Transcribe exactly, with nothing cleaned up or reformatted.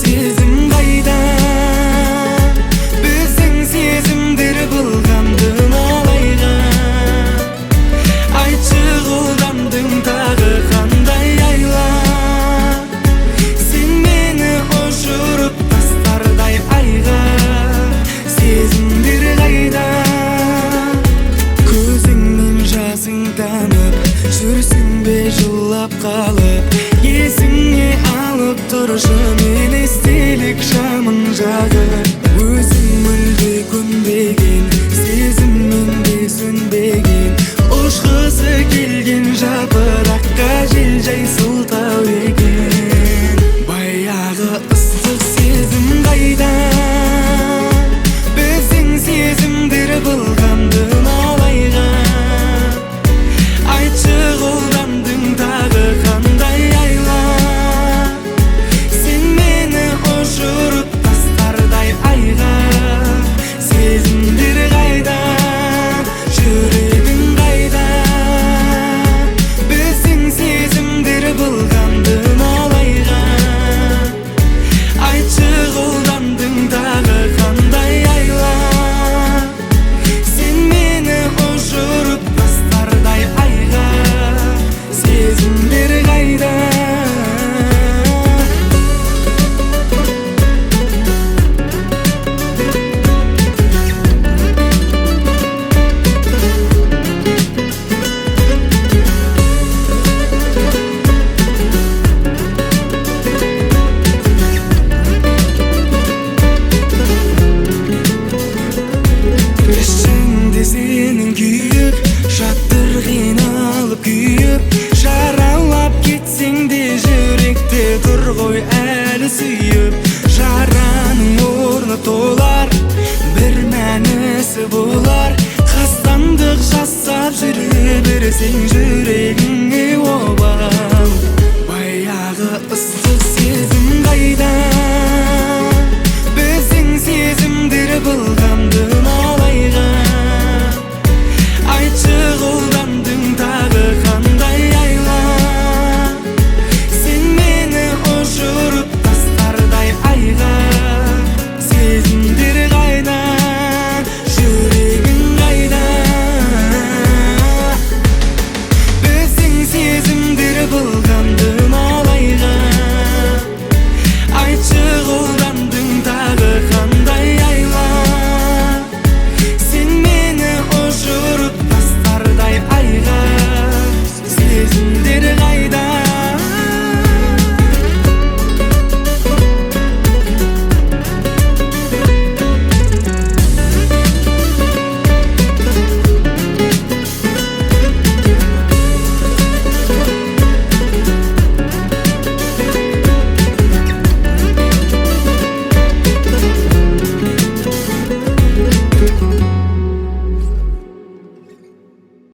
сезім қайда? Біздің сезімдер былғандың алайға. Айтшы қолдандың тағы қандай айла? Сен мені ұшырып тастардай айға. Сезімдер қайда? Көзіңнен жасың тамып, жүрсің бе жылап қалып? Есіңе алып тұршы мен естелік шамын жағып. Өзің мүлде көнбеген, сезіммен де сөнбеген, ұшқысы келген жапыраққа жел жай сылтау екен. Баяғы ыстық сезім қайда? Біздің сезімдер былғандың алайға. Айтшы қолдандың тағы қандай айла? Сен мені ұшырып тастардай айға. Сезімдер қайда? Жүрегің қайда? Біздің сезімдер былғандың алайға. Айтшы қолдандың тағы қандай айла? Сен мені ұшырып тастардай айға. Сезімдер қайда? Ішіңде сенің күйіп, жаттыр қиналып күйіп, жаралап кетсең де жүректе тұр ғой әлі сүйіп. Жараның орны толар, бір мәнісі болар. Қастандық жасап жүре берсең жүрегіңе оба.